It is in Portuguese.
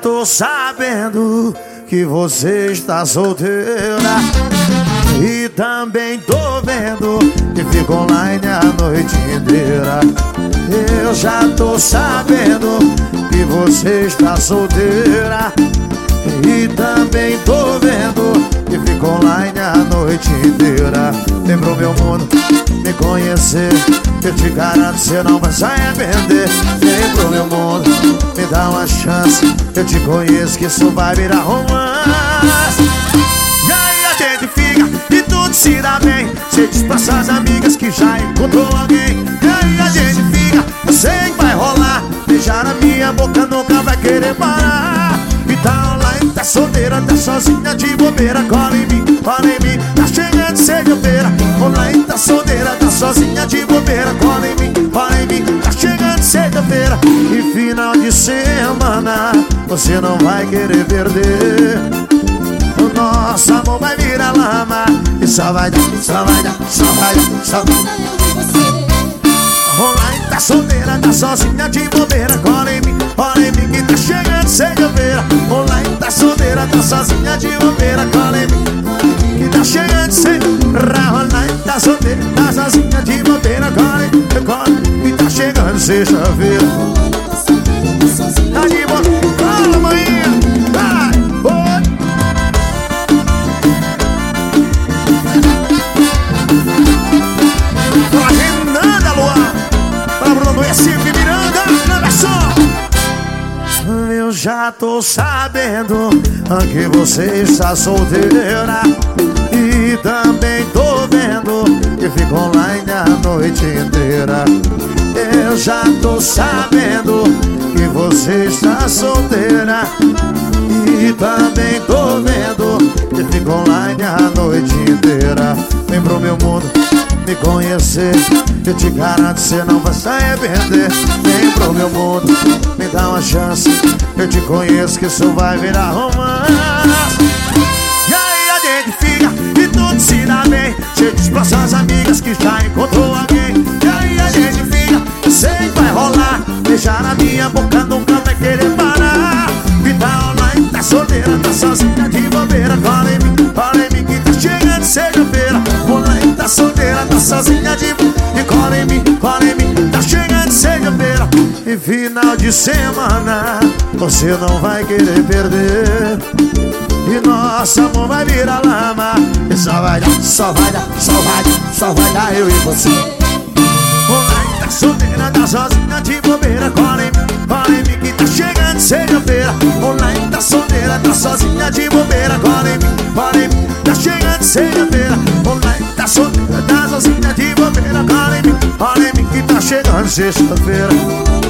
tô sabendo que você está solteira. E também tô vendo que fica online a noite inteira. Eu já tô sabendo que você está solteira. E também tô vendo que fica online a noite inteira. Vem pro meu mundo me conhecer, eu te garanto cê não vai se arrepender. Vem pro meu mundo, me dá uma chance, eu te conheço que isso vai virar romance. E aí a gente fica e tudo se dá bem. Cê diz pra suas amigas que já encontrou alguém. E aí a gente fica, eu sei que vai rolar. Beijar a minha boca nunca vai querer parar. E tá online, tá solteira, tá sozinha de bobeira. Cola em mim, tá chegando sexta-feira. Online, tá solteira, tá sozinha de bobeira. Cola em mim, tá chegando sexta-feira. E final de semana você não vai querer perder. O nosso amor vai virar lama. E só vai dar. Online, tá solteira, tá sozinha de bobeira. Cola em mim que tá chegando sexta-feira. Online, tá solteira, tá sozinha de bobeira. Cola em mim que tá chegando sexta-feira. Online, tá solteira, tá sozinha de bobeira. Cola em mim que tá chegando sexta-feira. Tá de bobeira, cola manhã, vai, oi. Fala Renanda, Luan. Fala Bruno Recife, Miranda, Anderson. Eu já tô sabendo que você está solteira. E também tô vendo que fica online a noite inteira. Eu já tô sabendo que você está solteira. E também tô vendo que fica online a noite inteira. Vem pro meu mundo me conhecer, eu te garanto cê não vai se arrepender. Vem pro meu mundo, me dá uma chance, eu te conheço que isso vai virar romance. E aí a gente fica e tudo se dá bem. Cê diz pra suas amigas que já encontrou alguém. E aí a gente fica, eu sei que vai rolar. Beijar na minha boca nunca vai querer parar. E tá online, tá solteira, tá sozinha de bobeira. Cola em mim que tá chegando sexta-feira. Online, tá solteira, tá sozinha de bobeira. E cola em mim, tá chegando sexta-feira. E final de semana você não vai querer perder. E nosso amor vai virar lama. E só vai dar eu e você. Online, tá solteira, tá sozinha de bobeira. Cola em mim que tá chegando sexta-feira. Online, tá solteira, tá sozinha de bobeira. Cola em mim, tá chegando sexta-feira. Online, tá solteira, tá sozinha de bobeira. Cola em mim que tá chegando sexta-feira.